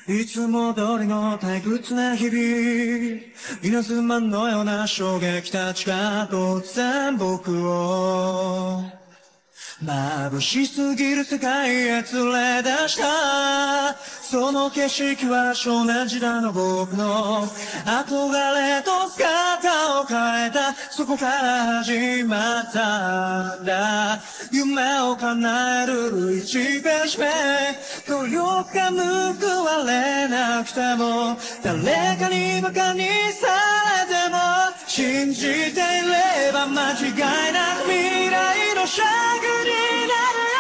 いつも通りの退屈な日々、稲妻のような衝撃たちが突然僕を眩しすぎる世界へ連れ出した。その景色は少年時代の僕の憧れと姿を変えた。そこから始まったんだ。夢を叶える1ページ目。努力が報われなくても、誰かに馬鹿にされても、信じていれば間違いなく未来の尺になるよ。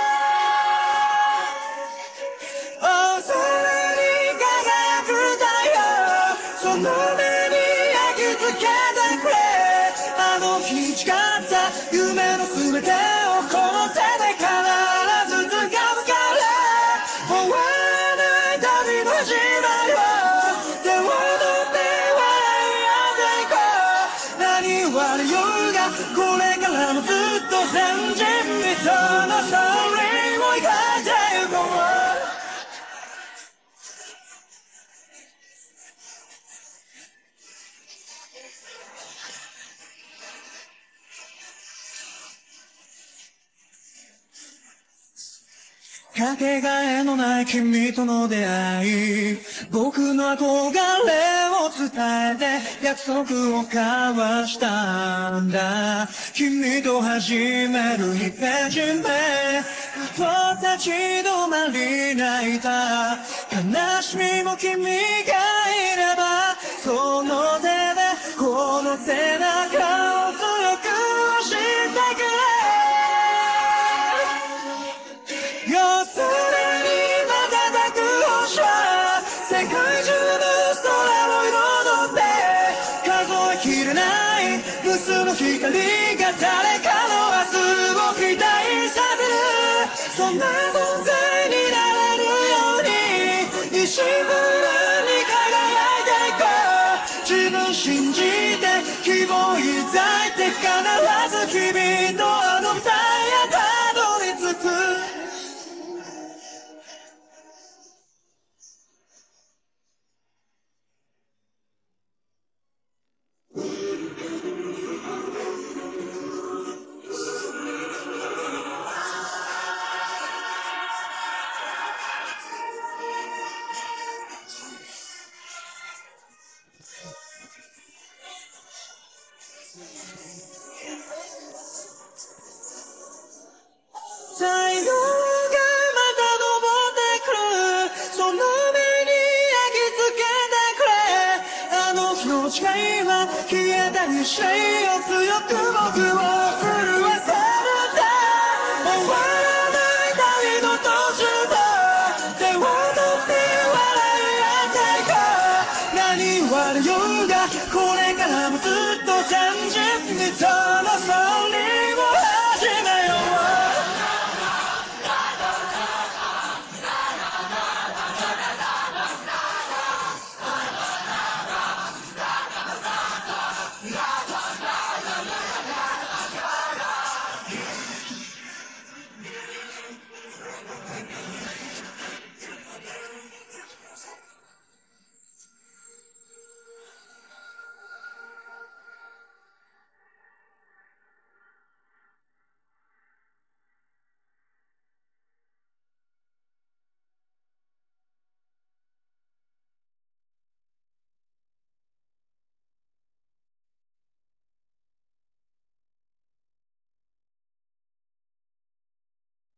空に輝く太陽、その目に焼き付けてくれ。あの日誓った夢の全てをこの手で必ず掴むから。終わらない旅の始まりを手を取って笑い合っていこう。何言われようがこれからもずっと前人未到のストーリーを描いてゆこう。かけがえのない君との出会い、僕の憧れを伝えて約束を交わしたんだ。君と始める2ページ目、ふと立ち止まり泣いた。悲しみも君がいれば、その手でこの背中を強く押してくれ。夜空に瞬く星は世界中の空を彩って、数えきれない無数の光が誰かの明日を期待させる。そんな存在になれるように一瞬に輝いていこう。自分信じて希望抱いて必ず君とあの舞台へたどり着く。太陽がまた昇ってくる、その目に焼き付けてくれ。あの日の誓いは消えたにしよう、強く僕を震わせるんだ。終わらない旅の途中で手を取って笑い合っていこう。何言われようがこれからもずっと前人未到のストーリー